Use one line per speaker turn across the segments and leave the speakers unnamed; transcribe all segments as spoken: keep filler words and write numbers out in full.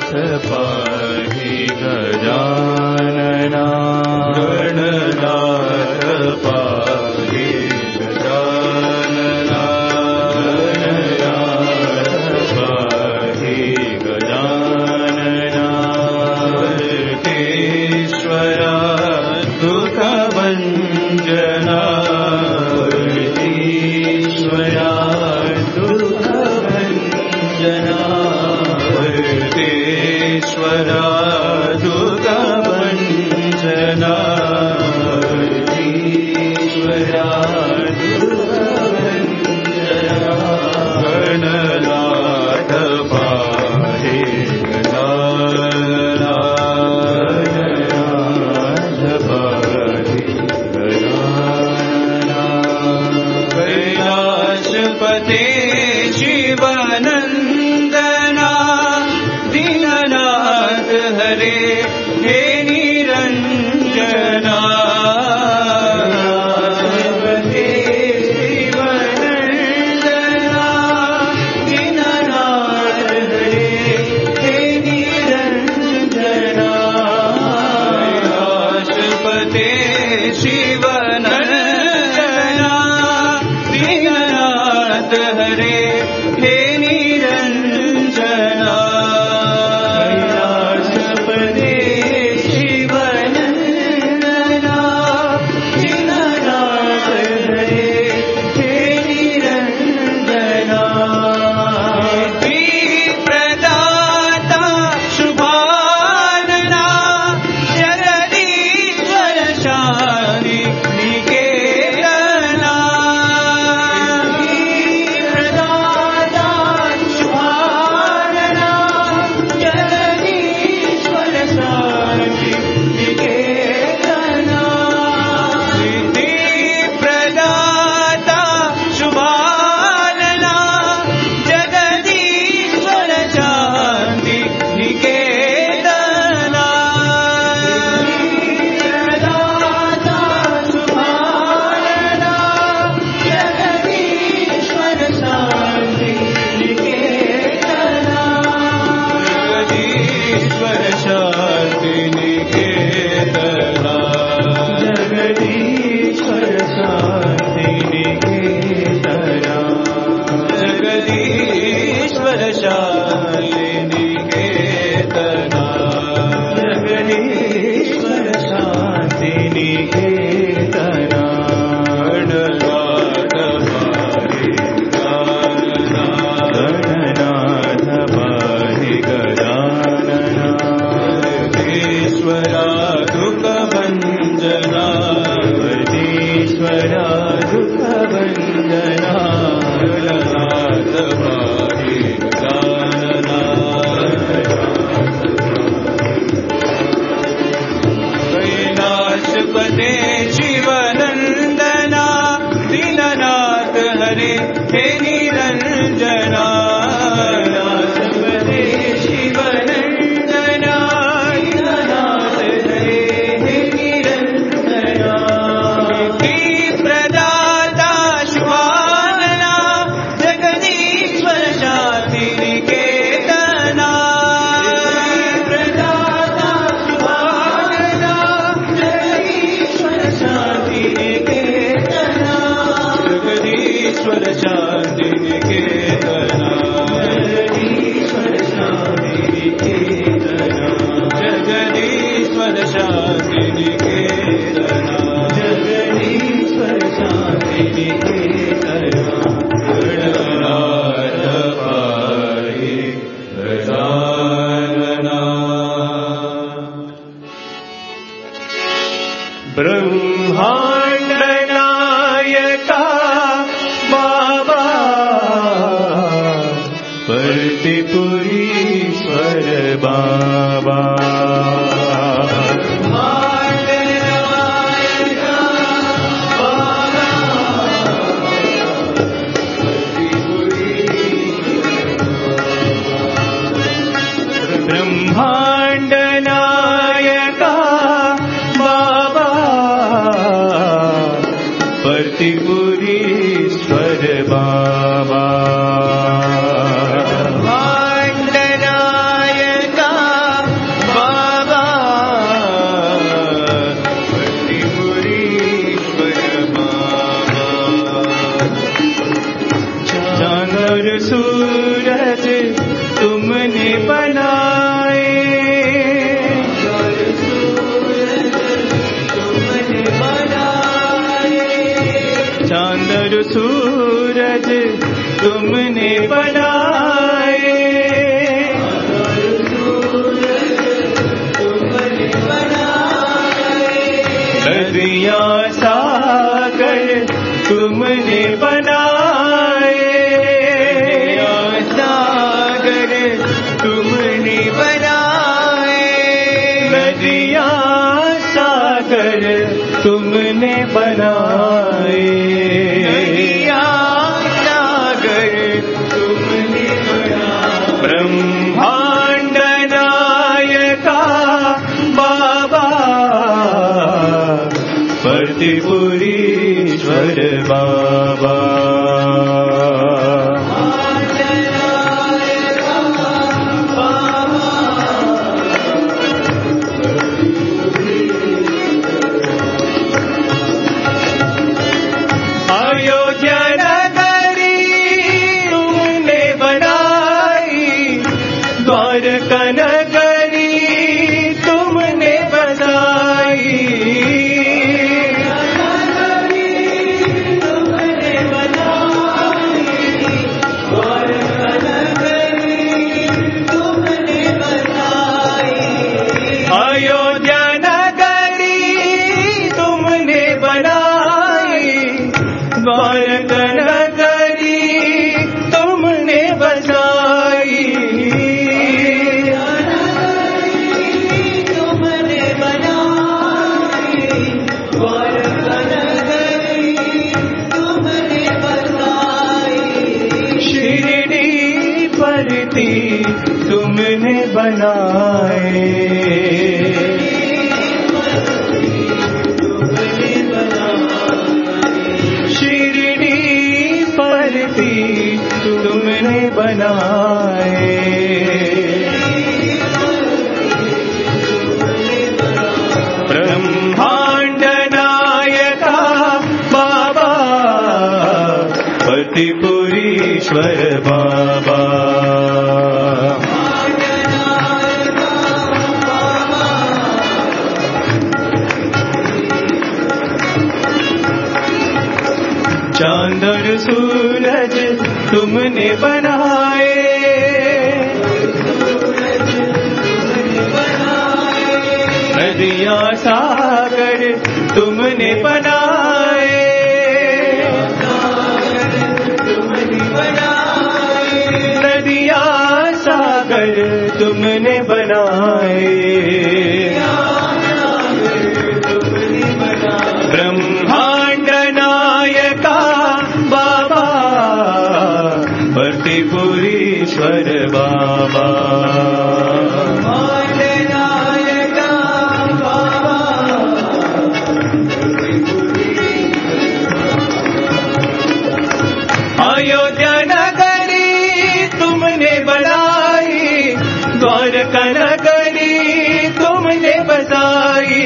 पाहि गजानना गणनाथ पाहि गजानना गणनाथ पाहि गजानना वर्तेश्वरा दुःखभञ्जना वर्तेश्वरा दुःखभञ्जना वर्तेश्वरा दुःखभञ्जना वर्तेश्वरा दुःखभञ्जना गणनाथ पाहि गजानना पाहि गजानना कैलाशपते शिवानन्दना दीननाथ हरे हे निरञ्जना हे शिवानन्दना दीननाथ हरे हे निरञ्जना कैलाशपते शिवानन्दना दीननाथ हरे हे निरञ्जना कैलाशपते शिवानन्दना दीननाथ हरे हे निरञ्जना श्रीप्रदाता शुभानना जगदीश्वर शान्ति निकेतना श्रीप्रदाता शुभानना जगदीश्वर शान्ति निकेतना सिद्धिप्रदाता शुभानना जगदीश्वर शान्ति निकेतना प्रदाता शुभानना जगदीश्वर शान्ति निकेतना जगदीश्वर शान्ति निकेतना जगदीश्वर शान्ति निकेतना जगदीश्वर शान्ति निकेतना जगदीश्वर शान्ति निकेतना गणनाथ पाहि गजानना गणनाथ पाहि गजानना वर्तेश्वरा दुःखभञ्जना वर्तेश्वरा दुःखभञ्जना गणनाथ पाहि गजानना कैलाशपते शिवानन्दना दीननाथ हरे हे निरञ्जना कैलाशपते शिवानन्दना दीननाथ हरे हे निरञ्जना सिद्धिप्रदाता शुभानना जगदीश्वर शान्ति निकेतना प्रदाता शुभानना जगदीश्वर शान्ति निकेतना जगदीश्वर शान्ति निकेतना जगदीश्वर शान्ति निकेतना जगदीश्वर शान्ति निकेतना जगदीश्वर शान्ति निकेतना गणनाथ पाहि गजानना ब्रह्माण्ड नायका बाबा पर्तिपुरीश्वर बाबा ब्रह्माण्ड नायका बाबा ब्रह्माण्ड नायका बाबा पर्तिपुरीश्वर बाबा ब्रह्माण्ड नायका बनाए, चांद और सूरज तुमने बनाए, नदियाँ सागर तुमने बनाए, सागर तुमने बनाए, नदियाँ सागर तुमने बनाए, नदियाँ सागर तुमने बनाए, ब्रह्मांड नायका बाबा परतिपुरीश्वर बाबा, अयोध्या नगरी तुमने बनाई, द्वारका नगरी तुमने बसाई, अयोध्या नगरी तुमने बनाई, द्वारका नगरी तुमने बसाई, तुमने बनाई, द्वारका नगरी तुमने बसाई, शिरडी परती तुमने बनाए, शिरडी परती तुमने बनाए, ब्रह्मांड नायका बाबा परतिपुरीश्वर बाबा, चांद और सूरज तुमने बनाए, नदियाँ सागर तुमने बनाए, नदियाँ सागर तुमने बनाए, ब्रह्मांड नायका बाबा परतिपुरीश्वर बाबा, अयोध्या नगरी तुमने बनाई, द्वारका नगरी तुमने बसाई,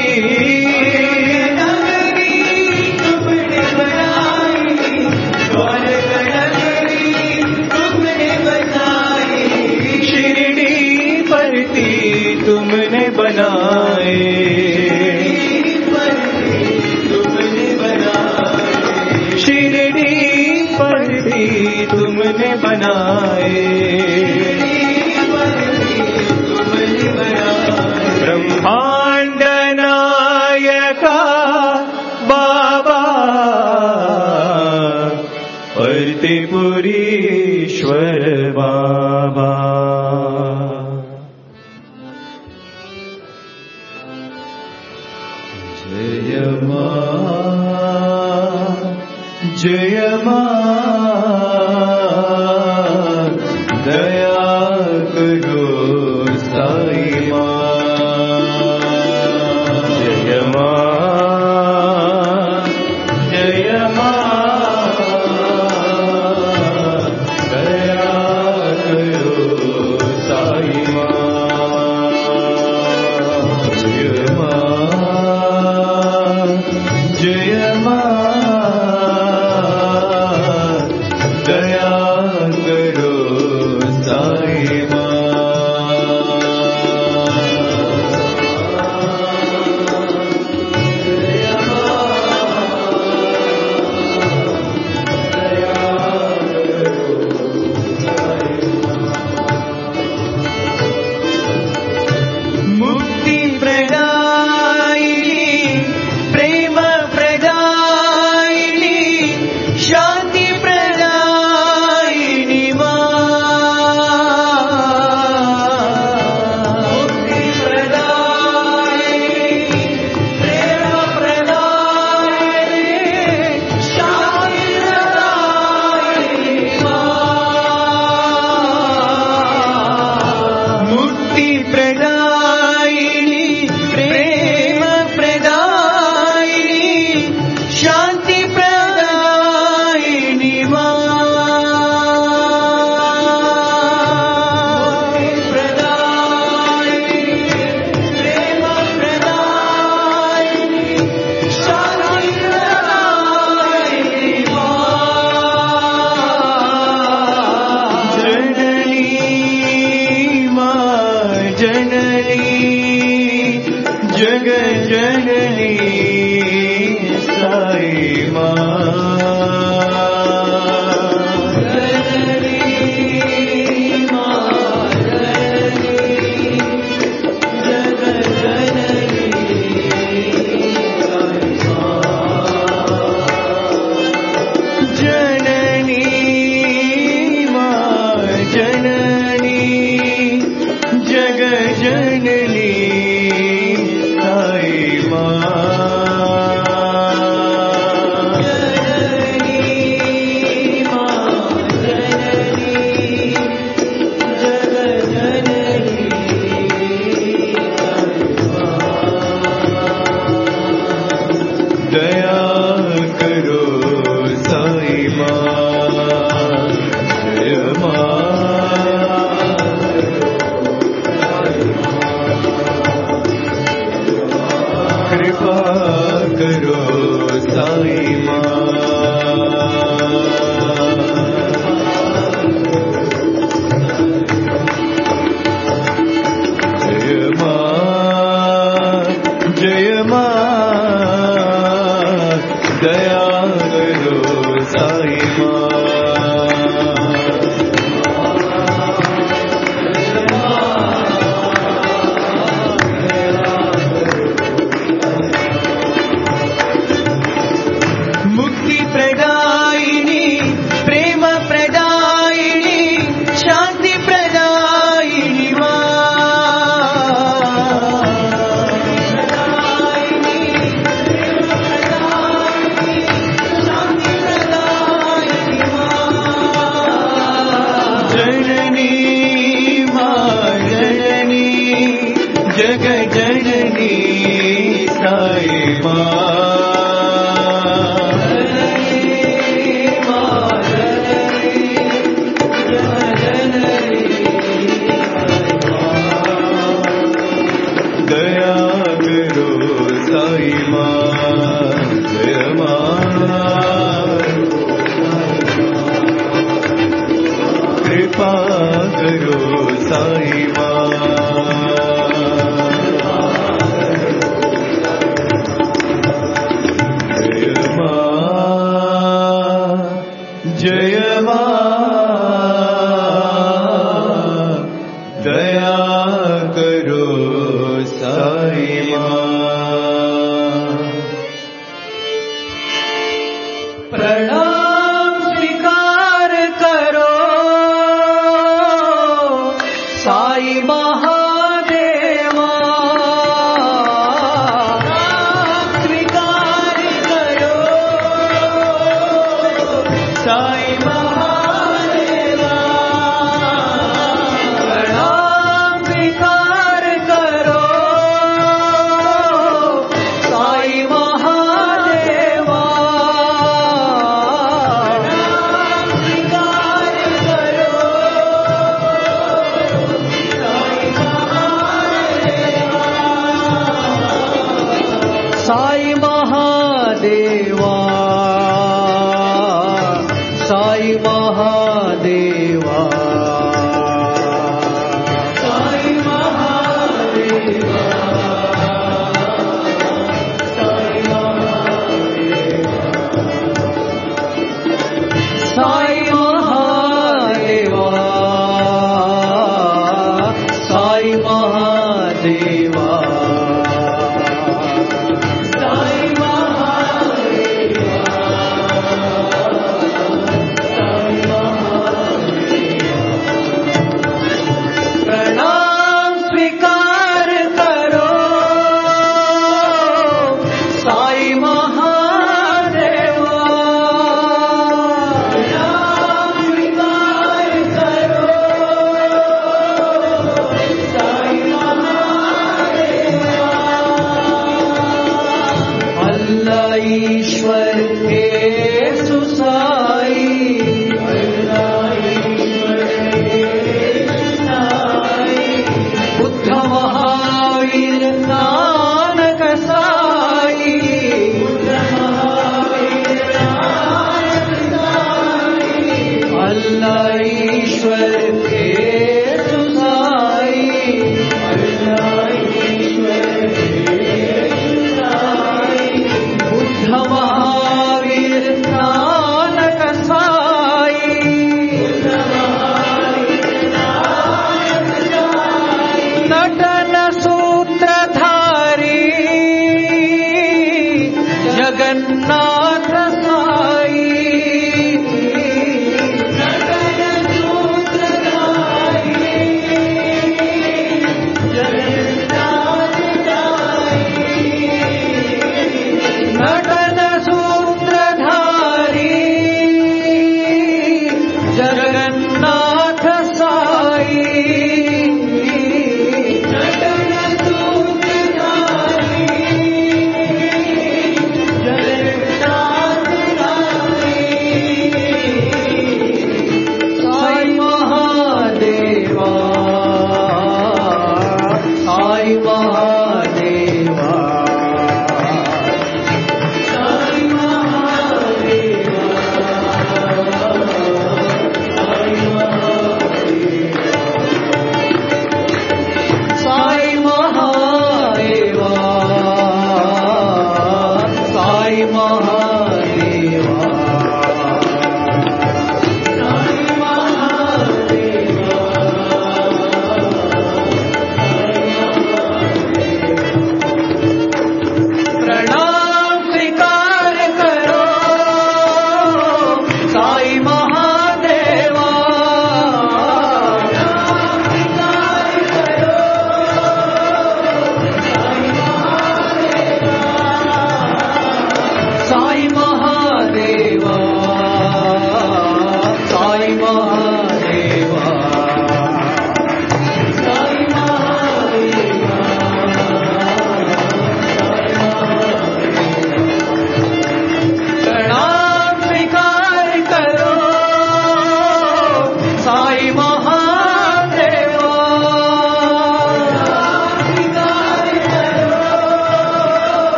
तुमने बनाए, तुमने बनाए, शिरडी परती तुमने बनाए, तुमने बनाए, ब्रह्मांड नायका बाबा परतिपुरीश्वर बाबा, जय मां जय मां दया करो साई मां, जय मां जय मां दया करो साई मां, जय मां जय मां जननी साई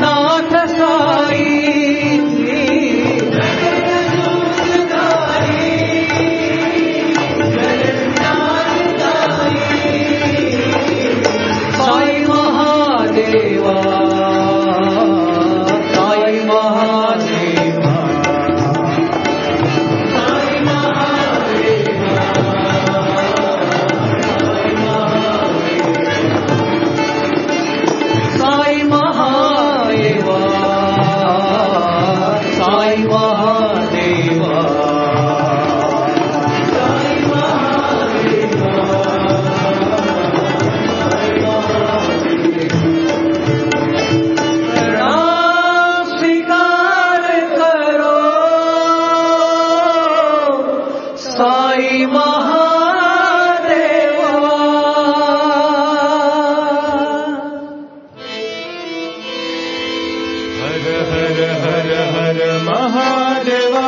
जगन्नाथ साई साई महादेवा साई महादेवा साई महादेवा साई महादेवा प्रणाम स्वीकार करो साई महादेवा
हर हर हर हर महादेवा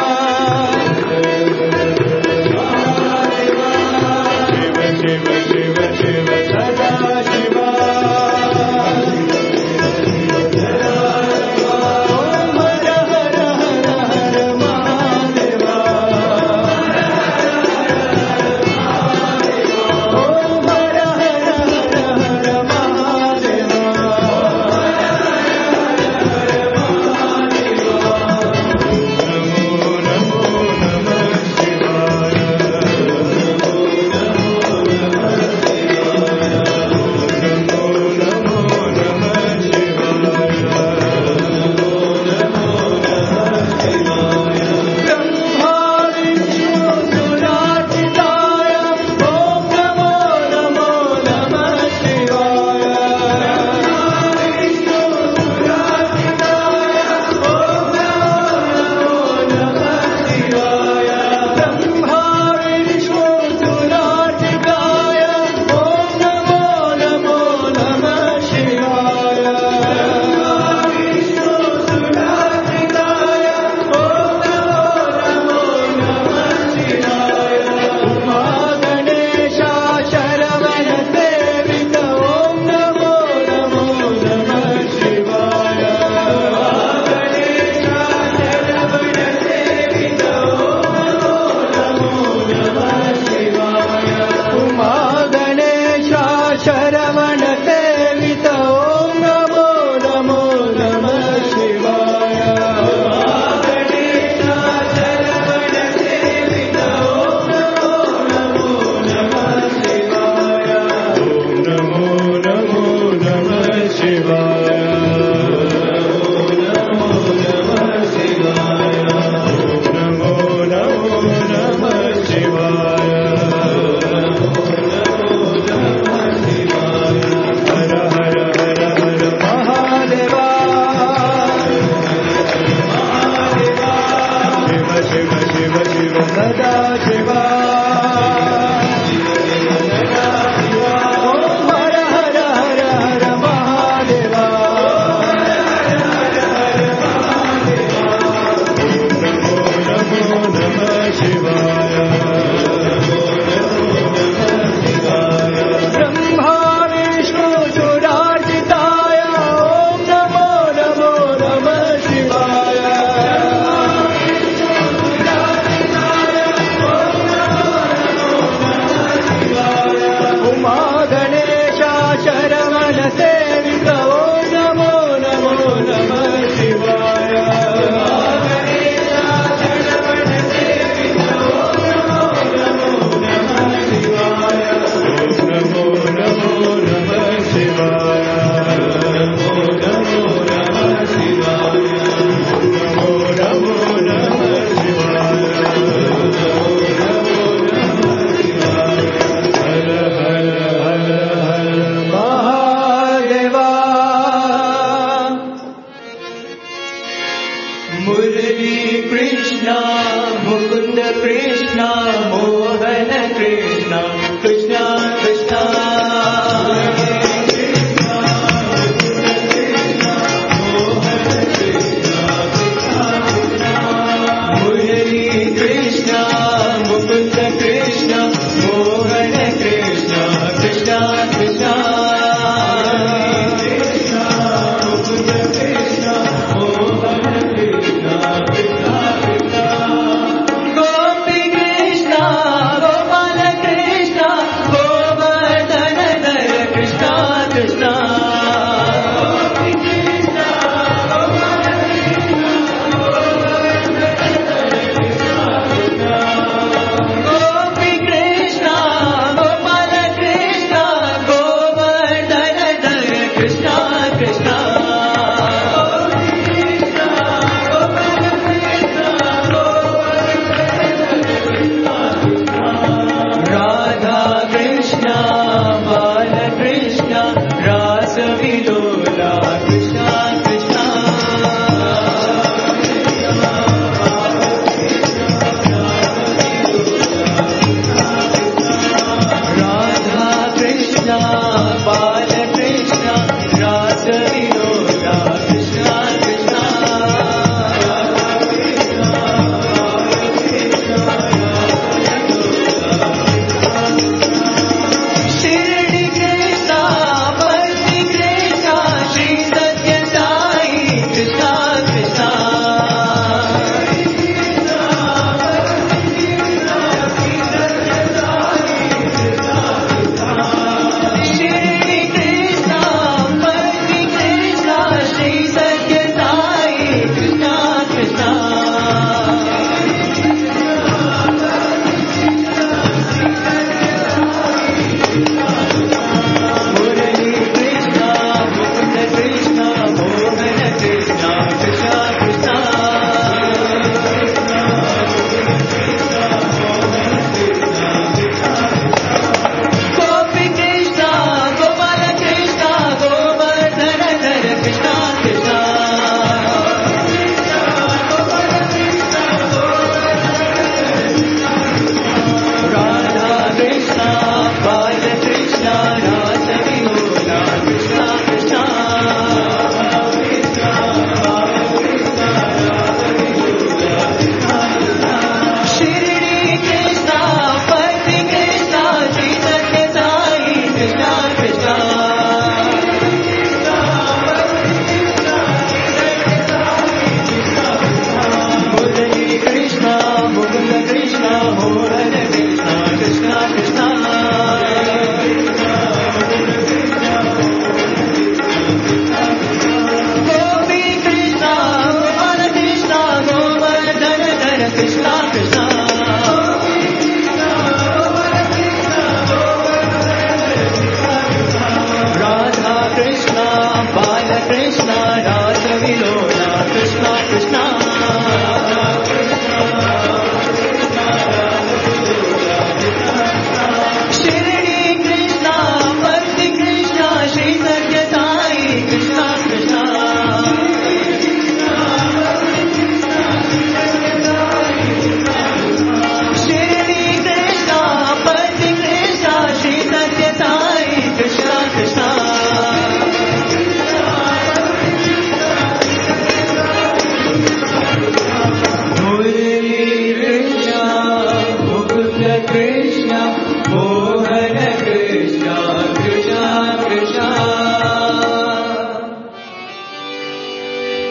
शिव शिव शिव शिव सदा शिवा ओम हर हर हर हर महादेवा ओम हर हर हर हर महादेवा नमो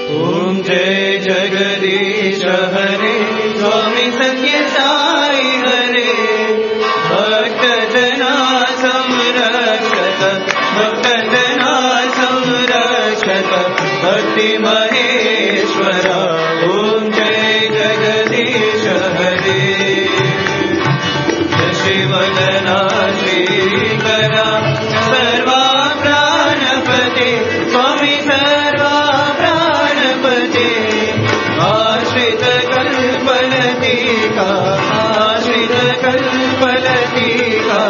ओम जय जगदीश हरे स्वामी सत्य साई हरे भक्त जना संरक्षक भक्त जना संरक्षक भक्ति महेश्वर ओम जय जगदीश हरे शिवदना श्रीकरा सर्वा प्राणपते स्वामी सर्वा प्राणपते आश्रित कल्पलतिका आश्रित कल्पलतिका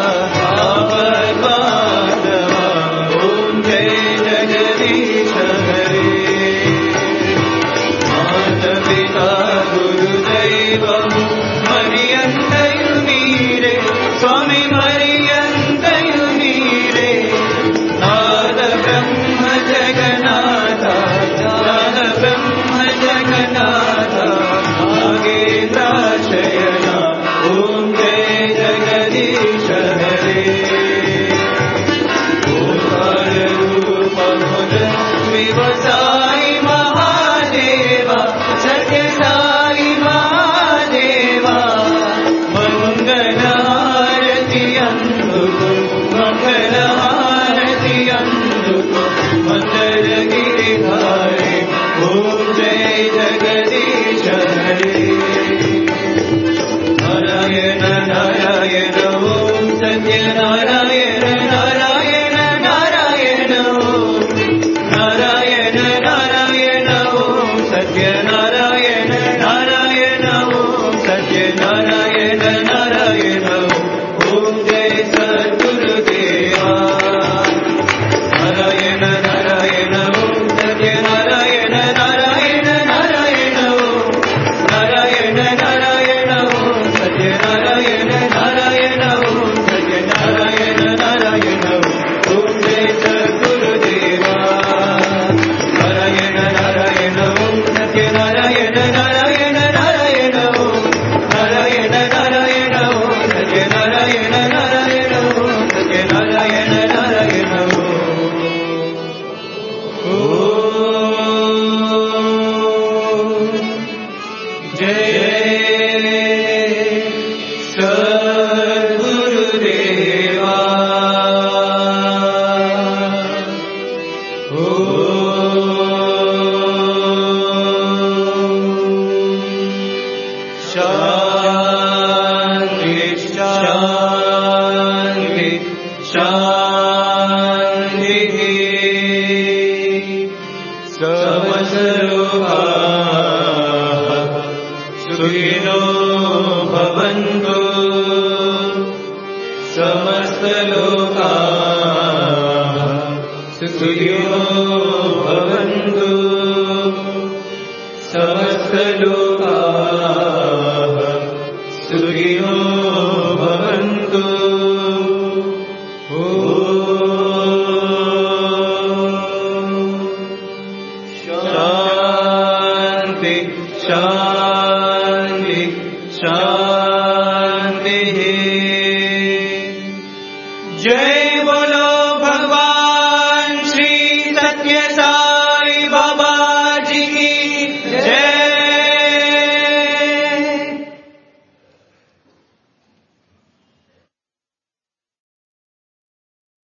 आपद्बांधवा ओम जय जगदीश हरे माता पिता गुरुदैवं मर्यन्तयु मीरे स्वामी मर्यन्तयु मीरे नाद ब्रह्म जगन्नाथ नाद ब्रह्म जगन्नाथ नागेन्द्राशयना ओम जय जगदीश हरे ओंकार रूप मुद शिव साई महादेवा सत्य साई महादेवा मंगलारति अंधुको मंगलारति अंधुको मंदर गिरिधारी ओम जय जगदीश हरे नारायण नारायण ओम सत्य नारायण नारायण नारायण ओम नारायण नारायण ओम सत्य नारायण नारायण ओम सत्य नारायण नारायण ओम जय सद्गुरुदेवा नारायण नारायण ओम सत्य नारायण नारायण नारायण ओम नारायण नारायण ओम सत्य नारायण नारायण ओम सत्य नारायण नारायण ओम जय सद्गुरुदेवा नारायण नारायण ओम सत्य नारायण नारायण नारायण ओम नारायण नारायण ओम सत्य नारायण नारायण ओम सत्य नारायण नारायण ओम जय सद्गुरुदेवा शांति शांति शांति समस्तलोकाः सुखिनो भवन्तु समस्तलोकाः सुखिनो भवन्तु समस्तलोकाः सुखिनो भवन्तु शांति शांति शांति जय